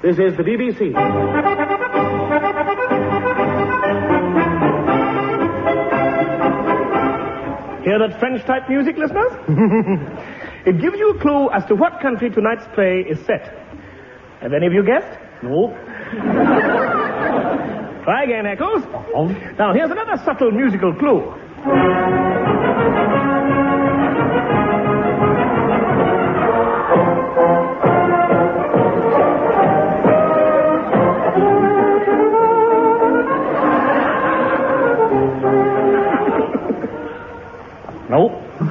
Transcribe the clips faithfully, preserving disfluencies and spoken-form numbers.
This is the B B C. Hear that French-type music, listeners? It gives you a clue as to what country tonight's play is set. Have any of you guessed? No. Try again, Eccles. Oh. Now, here's another subtle musical clue. No.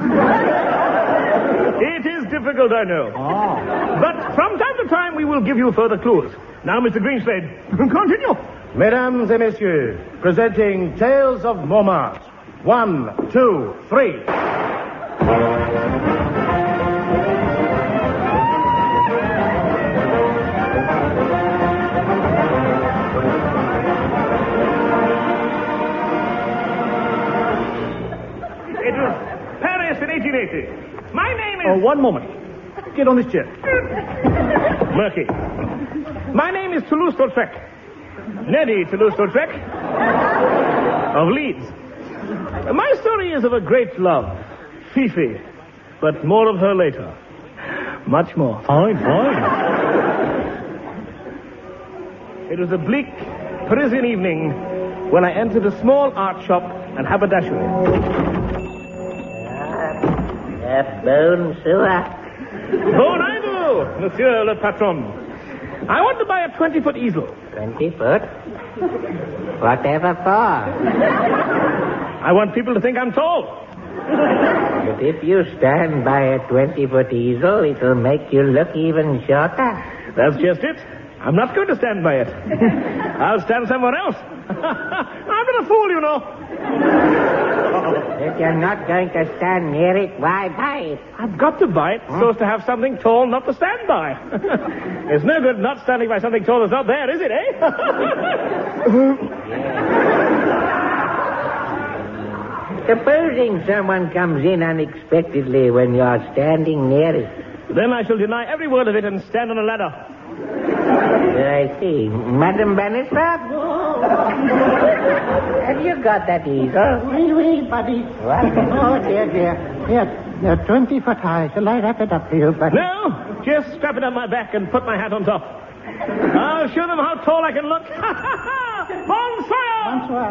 It is difficult, I know. Oh. But from time to time, we will give you further clues. Now, Mister Greenslade, continue. Mesdames et messieurs, presenting Tales of Montmartre. One, two, three. It was Paris in eighteen eighty. My name is... Oh, one moment. Get on this chair. Murky. My name is Toulouse-Lautrec. Neddy Toulouse-Lautrec of Leeds. My story is of a great love, Fifi, but more of her later. Much more. Fine, fine. It was a bleak Parisian evening when I entered a small art shop and haberdashery. Uh, bonsoir. Bonjour, monsieur le patron. I want to buy a twenty-foot easel. Twenty foot? Whatever for? I want people to think I'm tall. But if you stand by a twenty-foot easel, it'll make you look even shorter. That's just it. I'm not going to stand by it. I'll stand somewhere else. I'm not a fool, you know. If you're not going to stand near it, why buy it? I've got to buy it so as to have something tall not to stand by. It's no good not standing by something tall that's not there, is it, eh? Supposing someone comes in unexpectedly when you're standing near it. Then I shall deny every word of it and stand on a ladder. I see. Madame Bannister? Have you got that easel? Wait, wait, buddy. What? Oh, dear, dear. Yes, they're twenty foot high. Shall I wrap it up for you, buddy? No, just strap it on my back and put my hat on top. I'll show them how tall I can look. Bonsoir! Bonsoir.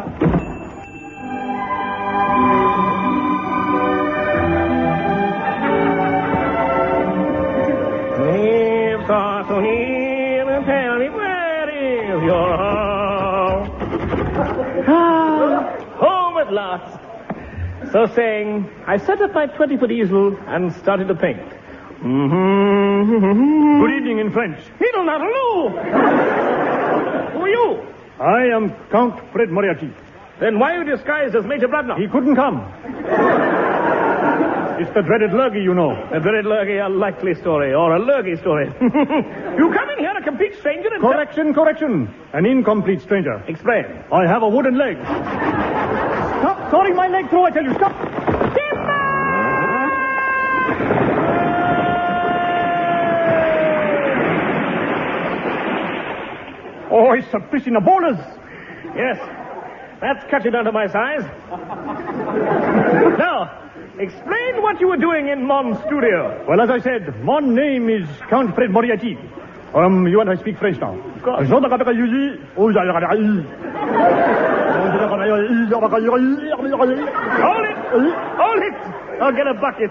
Leaves are so near and tell me where is your home? Ah, home at last. So saying, I set up my twenty-foot easel and started to paint. Mm-hmm. Good evening in French. Heedle not hello. Who are you? I am Count Fred Moriarty. Then why are you disguised as Major Bradner? He couldn't come. It's the dreaded lurgy, you know. A dreaded lurgy, a likely story, or a lurgy story. You come in here a complete stranger and... Correction, correction. An incomplete stranger. Explain. I have a wooden leg. Stop. Sorry, my leg through, I tell you. Stop. Oh, it's a fish in the borders. Yes, that's cut you down to my size. Now, explain what you were doing in Mon's studio. Well, as I said, my name is Count Fred Moriarty. Um, you and I speak French now. Of course. Hold it. Hold it. I'll get a bucket.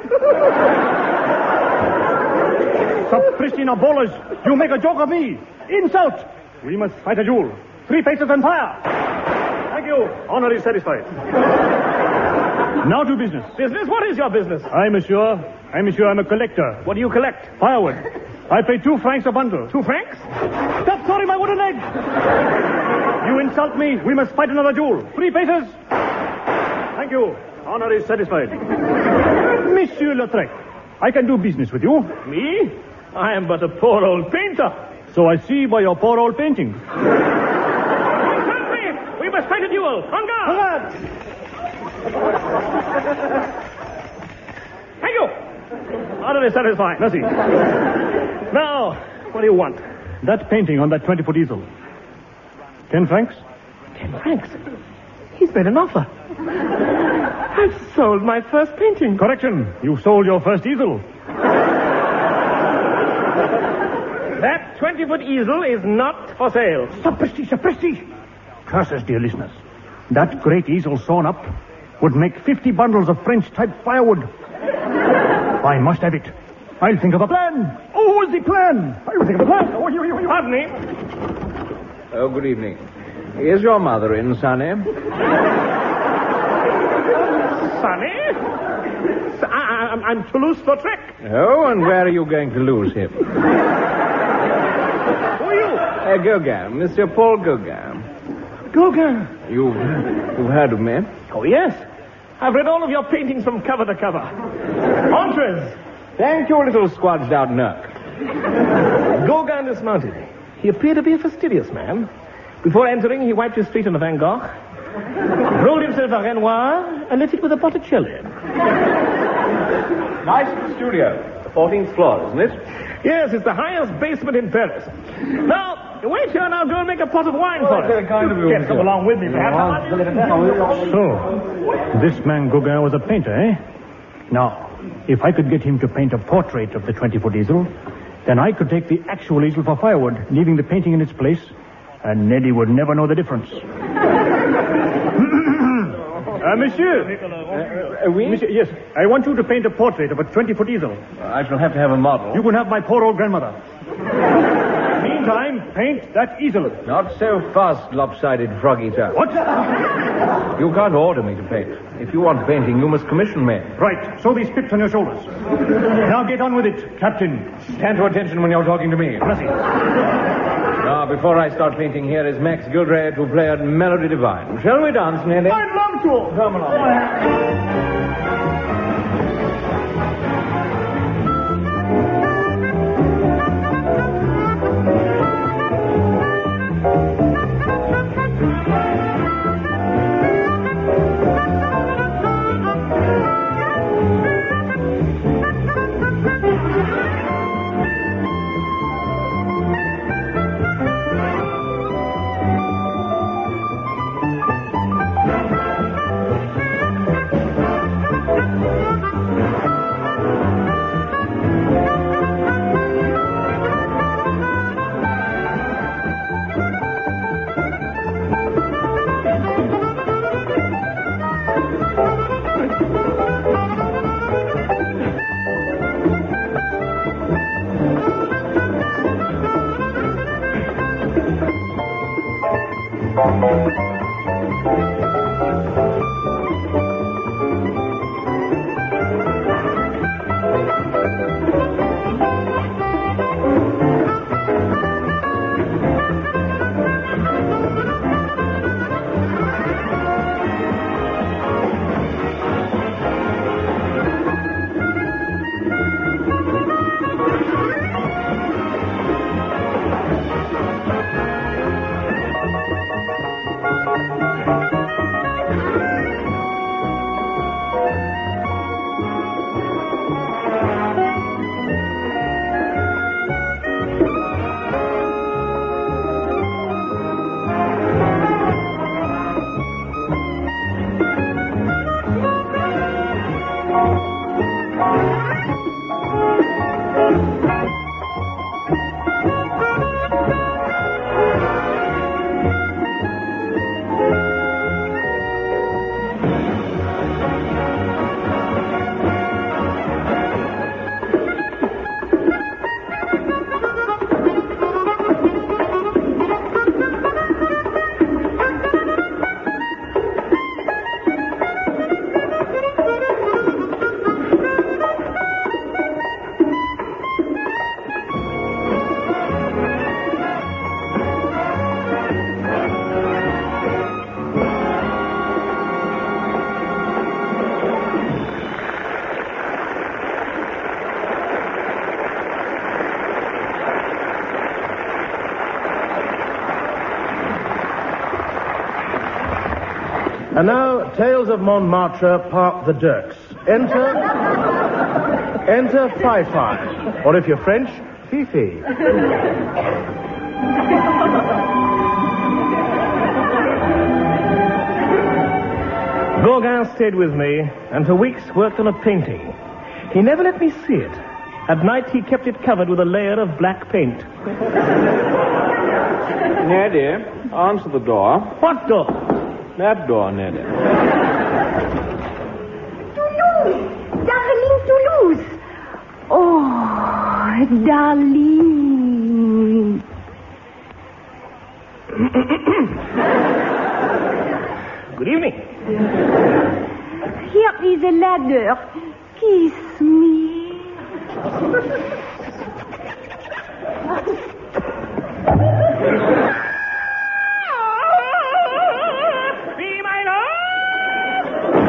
Christina Bowlers, you make a joke of me. Insult. We must fight a duel. Three faces and fire. Thank you. Honor is satisfied. Now to business. Business? What is your business? I, monsieur, I, monsieur, I'm a collector. What do you collect? Firewood. I pay two francs a bundle. Two francs? Stop, sorry, my wooden leg. You insult me. We must fight another duel. Three faces. Thank you. Honor is satisfied. Monsieur Lautrec, I can do business with you. Me? I am but a poor old painter. So I see by your poor old painting. Country, we must fight a duel. En garde. Thank you. Honor is satisfied. Merci. Now, what do you want? that painting on that twenty-foot easel. Ten francs? Ten francs? He's made an offer. I've sold my first painting. Correction. You sold your first easel. That twenty-foot easel is not for sale. Sapristi, sapristi. Curses, dear listeners. That great easel sawn up would make fifty bundles of French-type firewood. I must have it. I'll think of a plan. Oh, what's the plan? I'll think of a plan. Oh, you, you, you. Pardon me. Oh, good evening. Is your mother in, Sonny? Sonny? I, I, I'm, I'm Toulouse-Lautrec. Oh, and where are you going to lose him? Who are you? Uh, Gauguin, Monsieur Paul Gauguin. Gauguin. You've, you've heard of me? Oh, yes. I've read all of your paintings from cover to cover. Entrez. Thank you, little squadged-out nut. Gauguin dismounted. He appeared to be a fastidious man. Before entering, he wiped his feet on a Van Gogh, rolled himself a Renoir, and lit it with a Botticelli. Nice studio. fourteenth floor, isn't it? Yes, it's the highest basement in Paris. Now, wait here and I'll go and make a pot of wine for that's very kind of you, Yes, come monsieur. along with me, perhaps. So, this man Gauguin was a painter, eh? Now, if I could get him to paint a portrait of the twenty-foot easel, then I could take the actual easel for firewood, leaving the painting in its place, and Neddy would never know the difference. uh, monsieur. Uh, oui? Monsieur, yes, I want you to paint a portrait of a twenty-foot easel. I shall have to have a model. You can have my poor old grandmother. Meantime, paint that easel. Not so fast, lopsided frog eater. What? You can't order me to paint. If you want painting, you must commission me. Right, sew these pips on your shoulders. Now get on with it, Captain. Stand to attention when you're talking to me. Gracias. Now, before I start painting, here is Max Gildray to play a melody divine. Shall we dance, Nelly? I'd love to. Come along. And now, Tales of Montmartre, Part the Dirks. Enter... enter Fi-Fi. Or if you're French, Fifi. Gauguin stayed with me and for weeks worked on a painting. He never let me see it. At night, he kept it covered with a layer of black paint. Neddy, answer the door. What door? That door, Neddy. Toulouse! Darling Toulouse! Oh, darling. Good evening. Here is a ladder. Kiss me. Be my love!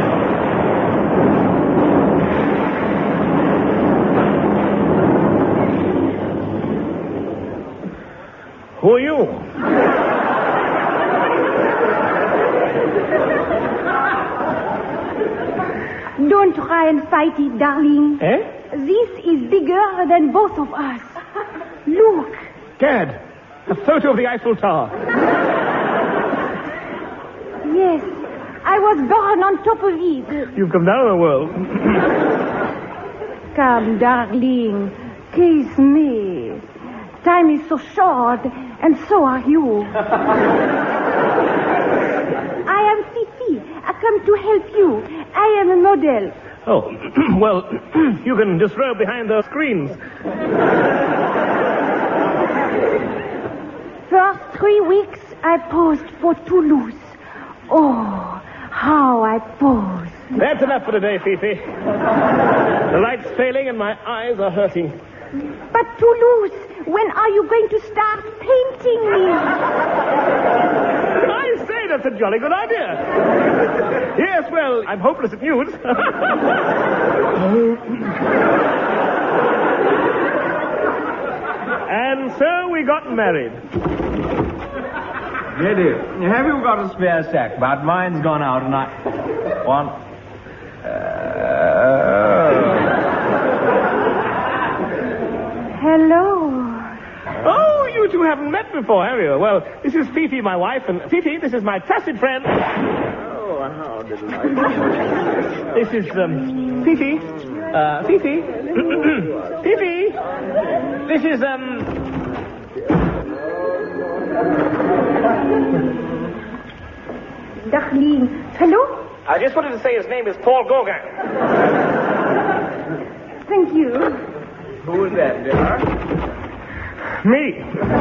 Who are you? Don't try and fight it, darling. Eh? This is bigger than both of us. Look. Gad, a photo of the Eiffel Tower. Yes, I was born on top of it. You've come down in the world. Come, darling. Kiss me. Time is so short, and so are you. I am Fifi. I come to help you. I am a model. Oh, well, you can disrobe behind those screens. First three weeks, I posed for Toulouse. Oh, how I posed. That's enough for today, Fifi. The light's failing and my eyes are hurting. But Toulouse, when are you going to start painting me? I say that's a jolly good idea. Yes, well, I'm hopeless at news. And so we got married. Neddy, have you got a spare sack? But mine's gone out and I want... Uh... Hello. Oh, you two haven't met before, have you? Well, this is Fifi, my wife, and Fifi, this is my trusted friend. Oh, how delightful. This is, um, Fifi. Uh, Fifi. Fifi. This is, um... Darling. Hello? I just wanted to say his name is Paul Gauguin. Thank you. Who is that, dear? Me.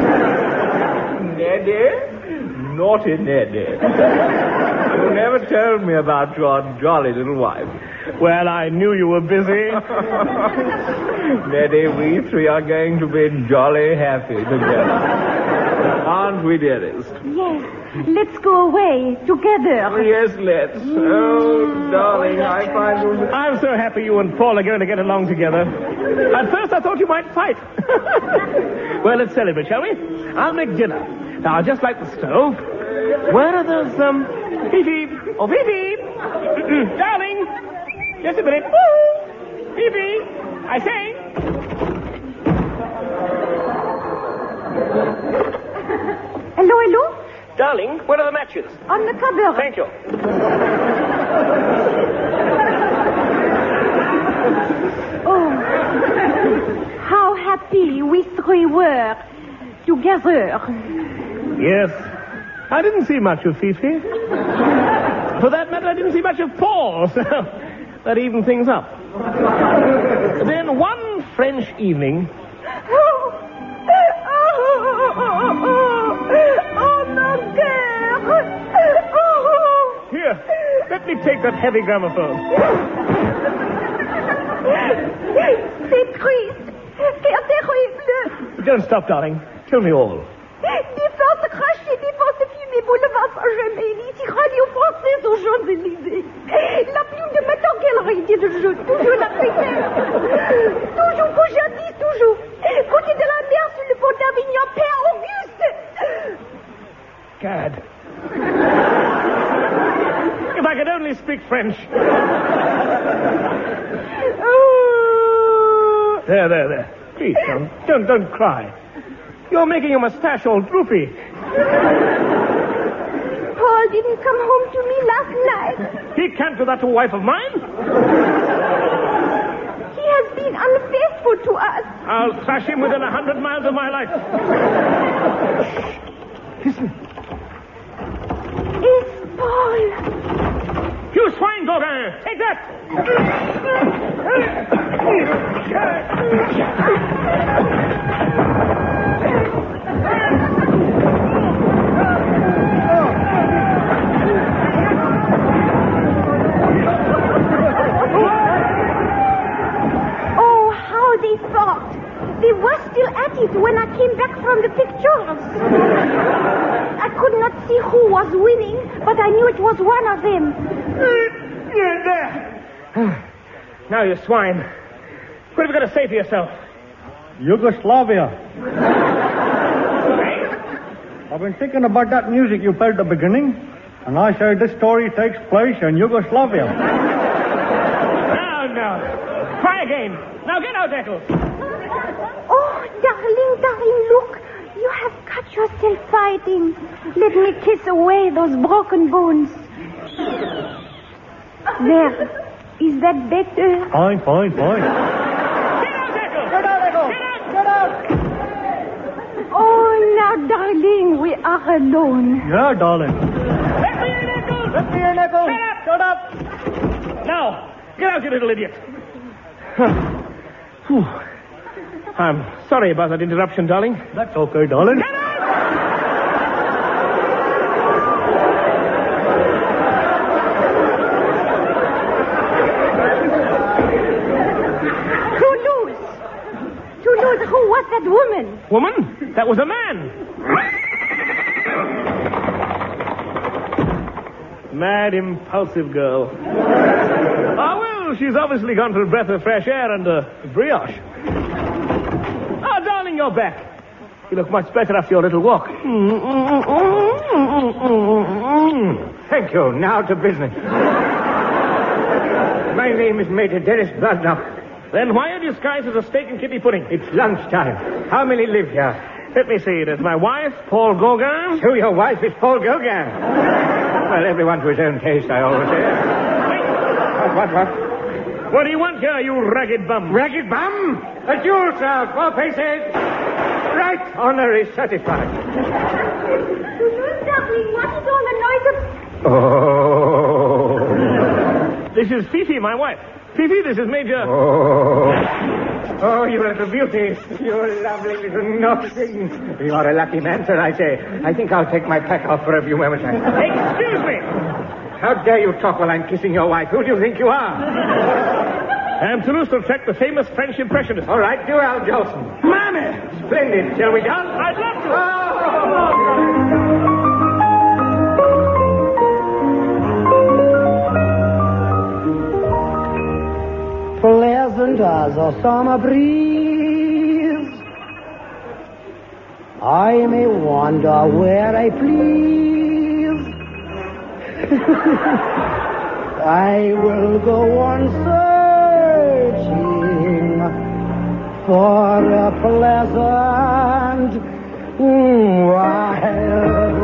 Neddy? Naughty Neddy. You never told me about your jolly little wife. Well, I knew you were busy. Neddy, we three are going to be jolly happy together. Aren't we, dearest? Yes. Let's go away together. Yes, let's. Oh, darling, I find you... I'm so happy you and Paul are going to get along together. At first, I thought you might fight. Well, let's celebrate, shall we? I'll make dinner. Now, just like the stove. Where are those, um... Fifi? Oh, Fifi! Darling! Just a minute. Woo! Fifi! I say... Hello, hello? Darling, where are the matches? On the cupboard. Thank you. Oh, how happy we three were together. Yes. I didn't see much of Fifi. For that matter, I didn't see much of Paul, so that evened things up. Then one French evening... Oh, oh, mon cœur. Oh. Here, let me take that heavy gramophone. C'est triste. C'est terrible. Don't stop, darling. Tell me all. Défense crachée, défense fumée, boulevard Saint-Germain, ici Radio Française aux Champs-Élysées. La plume de ma galerie dit le jeu, toujours la prière. Toujours pour jadis, toujours. Côté de la mer sur le pont d'Avignon, Père Auguste. Gad. If I could only speak French. Oh. There, there, there. Please, don't, don't, don't cry. You're making your mustache all droopy. Paul didn't come home to me last night. He can't do that to a wife of mine. He has been unfaithful to us. I'll thrash him within a hundred miles of my life. Listen. It's Paul. You swine, Gauguin! Take that! Oh, how they fought. They were still at it when I came back from the pictures. I could not see who was winning, but I knew it was one of them. There. Now, you swine. What have you got to say for yourself? Yugoslavia. Hey? I've been thinking about that music you played at the beginning, and I say this story takes place in Yugoslavia. Now, now. Try again. Now, get out, Echo. Oh, darling, darling, look. You have cut yourself fighting. Let me kiss away those broken bones. There. Is that better? Fine, fine, fine. Get out, Echo! Get out, Echo! Get out! Get out! Oh, now, darling, we are alone. Yeah, darling. Let me in, Echo! Let me in, Echo. Shut up! Shut up! Now, get out, you little idiot. Whew. I'm sorry about that interruption, darling. That's okay, darling. Get out! Toulouse! Toulouse, who was that woman? Woman? That was a man. Mad, impulsive girl. Ah, well, she's obviously gone for a breath of fresh air and a brioche. Ah, darling, you're back. You look much better after your little walk. Thank you. Now to business. My name is Major Dennis Bladnock. Then why are you disguised as a steak and kidney pudding? It's lunchtime. How many live here? Let me see. There's my wife, Paul Gauguin. So your wife is Paul Gauguin. Well, everyone to his own taste, I always say. What, what, what? What do you want here, you ragged bum? Ragged bum? A jewel, sir. Four paces. Right. Honor is satisfied. Toulouse, darling, what is all the noise of... Oh. This is Fifi, my wife. Fifi, this is Major... Oh. Oh, you little beauty. You lovely little nothing. You are a lucky man, sir, I say. I think I'll take my pack off for a few moments. Excuse me. How dare you talk while I'm kissing your wife? Who do you think you are? I'm Toulouse-Lautrec, the famous French impressionist. All right, do Al Jolson. Mammy! Splendid. Shall we dance? I'd love to. Pleasant as a summer breeze, I may wander where I please. I will go on searching for a pleasant while.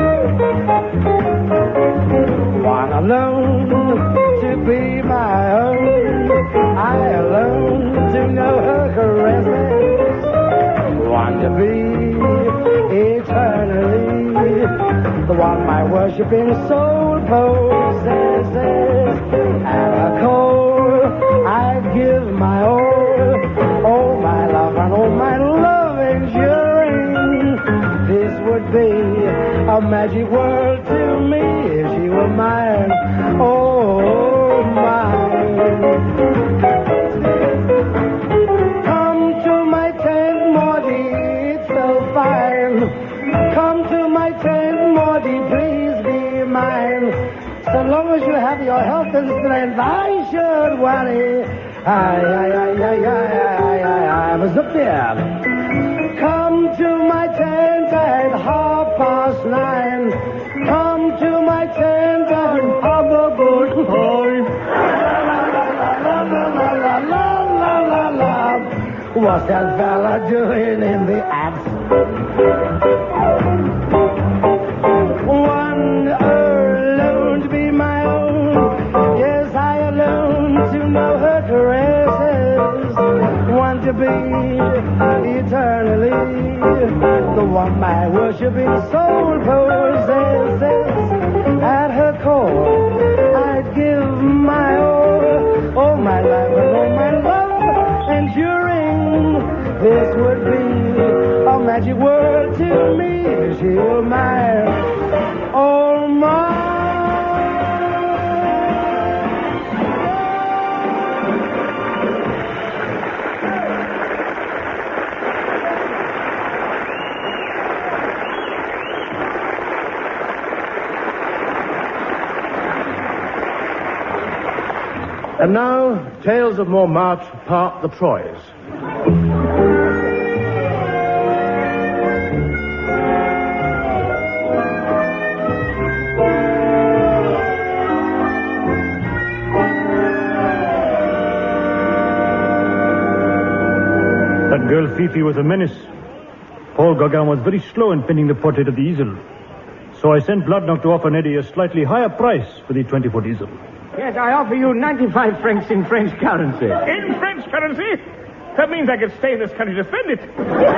One alone to be my own, I alone to know her caresses, one to be eternally, the one my worshipping soul possesses. And a cold, I give my all, all my love and all my love enduring. This would be a magic world to me if she were mine, oh mine. Come to my tent, Maudie, it's so fine. Come to my tent, Maudie, please be mine. So long as you have your health and strength, I should worry. I, I, I, I, I, I, I, I was up there. Come to my tent at half past nine. Come to my tent at half past nine. La, la, la, la, la, la, la, la. What's that fella doing in the apps? my worshiping soul possesses. At her core, I'd give my all, all my life and all my love enduring. This would be a magic word to me. She were mine, all mine. And now, Tales of Montmartre, part the Troyes. That girl Fifi was a menace. Paul Gauguin was very slow in painting the portrait of the easel. So I sent Bloodnock to offer Neddy a slightly higher price for the twenty-foot easel. Yes, I offer you ninety-five francs in French currency. In French currency? That means I could stay in this country to spend it.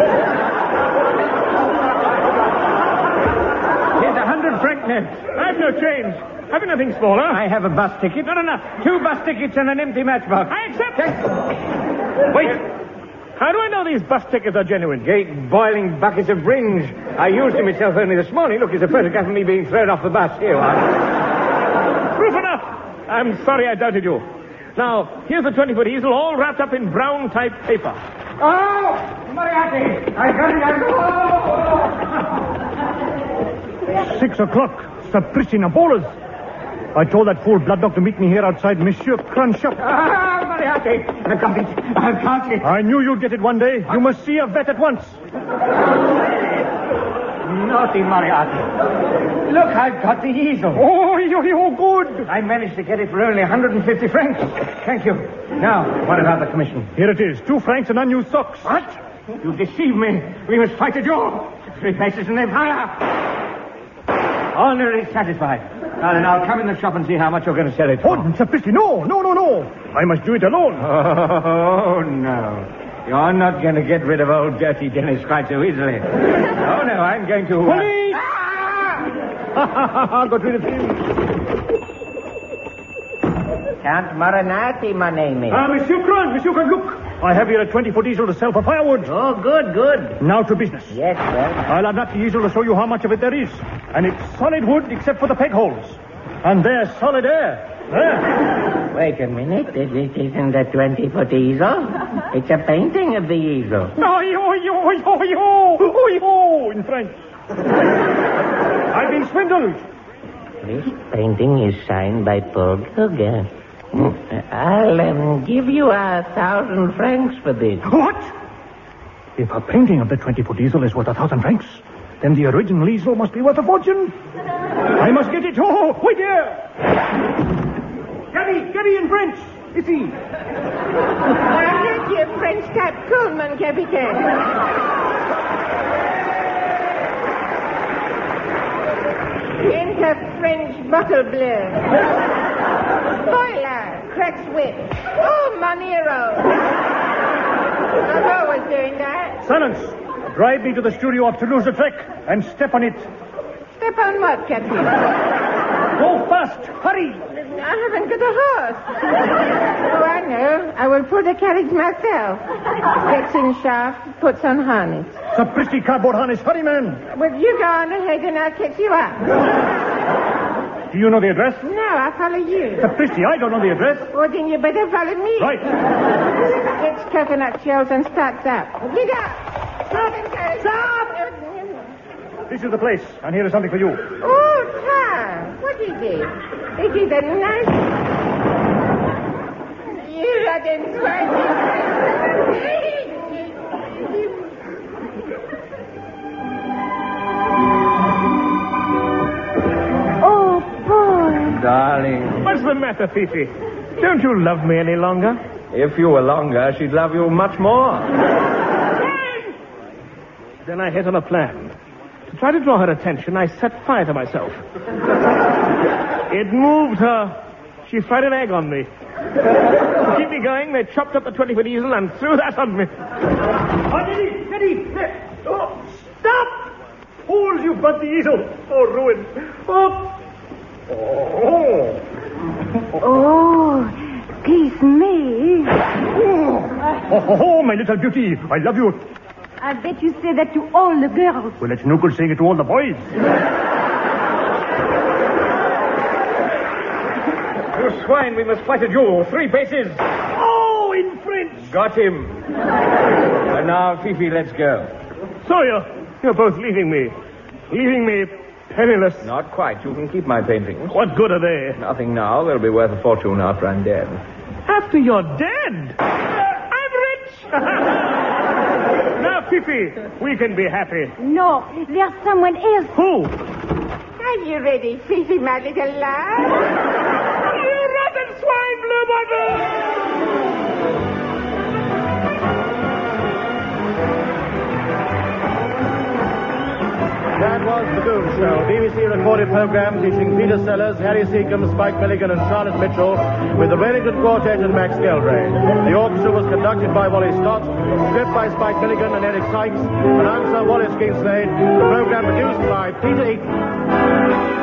Here's a hundred franc net. I've no change. Have you nothing smaller? I have a bus ticket. Not enough. Two bus tickets and an empty matchbox. I accept. Take- Wait. How do I know these bus tickets are genuine? Great boiling buckets of bringe. I used them myself only this morning. Look, it's a photograph of me being thrown off the bus. Here you are. Proof enough. I'm sorry I doubted you. Now, here's the twenty-foot easel all wrapped up in brown type paper. Oh, Moriarty! I got it. Six o'clock. Sapristi Nabolas. I told that fool Bloodnock to meet me here outside Monsieur Crun's shop. Ah, Moriarty! I've got it. I've got it. I knew you'd get it one day. You must see a vet at once. Naughty Moriarty. Look, I've got the easel. Oh, you're, you're good. I managed to get it for only one hundred fifty francs. Thank you. Now, what about the commission? Here it is. Two francs and unused socks. What? You deceived me. We must fight a duel. Three places and then fire. Honor is satisfied. Now then, I'll come in the shop and see how much you're going to sell it for. Oh, Sapristi, no, no, no, no. I must do it alone. Oh, no. You're not going to get rid of old dirty Dennis quite so easily. Oh, no, I'm going to... Uh... Police! Ah! Got rid of him. Count Marinati, my name is. Ah, Monsieur Cron, Monsieur Cron, look. I have here a twenty-foot easel to sell for firewood. Oh, good, good. Now to business. Yes, sir. I'll unwrap the easel to show you how much of it there is. And it's solid wood except for the peg holes. And there's solid air. There. Wait a minute. This isn't a twenty-foot easel. It's a painting of the easel. Oh, yo, yo, yo, yo. Oh, yo, in French. I've been swindled. This painting is signed by Paul Gauguin. I'll um, give you a thousand francs for this. What? If a painting of the twenty-foot easel is worth a thousand francs, then the original easel must be worth a fortune. I must get it. Oh, wait here. Gabby, Gabby in French. Is he? Arrête your French cap Coleman, Capitaine. Enter French bottle bleu. Spoiler, cracks whip. Oh, Manero. I'm always doing that. Silence. Drive me to the studio of Toulouse-Lautrec and step on it. Step on what, Captain? Go fast. Hurry. I haven't got a horse. Oh, I know. I will pull the carriage myself. Gets in shaft, puts on harness. Sapristi cardboard harness. Hurry, man. Well, you go on ahead and I'll catch you up. Do you know the address? No, I'll follow you. Sapristi, I don't know the address. Well, then you better follow me. Right. Gets coconut shells and starts up. Get up. Stop and go. Stop. This is the place, and here is something for you. Oh, Tom. What is it? It is a nice... You rotten swine. Oh, Paul. Darling, What's the matter, Fifi? Don't you love me any longer? If you were longer, she'd love you much more. Then I hit on a plan. To try to draw her attention, I set fire to myself. It moved her. She fried an egg on me. To keep me going, they chopped up the twenty-foot easel and threw that on me. Oh, Neddy, Neddy, oh, stop! you bumped the easel. Oh, ruin. Oh. Oh. Oh, kiss me. Oh, oh, oh, my little beauty. I love you. I bet you say that to all the girls. Well, it's no good saying it to all the boys. You swine, we must fight a duel. Three paces. Oh, in French. Got him. And now, Fifi, let's go. So you're, you're both leaving me. Leaving me penniless. Not quite. You can keep my paintings. What good are they? Nothing now. They'll be worth a fortune after I'm dead. After you're dead? Uh, I'm rich! Now, Fifi, we can be happy. No, there's someone else. Who? Are you ready, Fifi, my little love? You rotten swine, Blue Bottle! That was The Goon Show, B B C recorded program featuring Peter Sellers, Harry Seacombe, Spike Milligan, and Charlotte Mitchell, with the Wellington Quartet and Max Geldray. The orchestra was conducted by Wally Scott, script by Spike Milligan and Eric Sykes, announcer Wallace Kingslade. The program produced by Peter Eaton.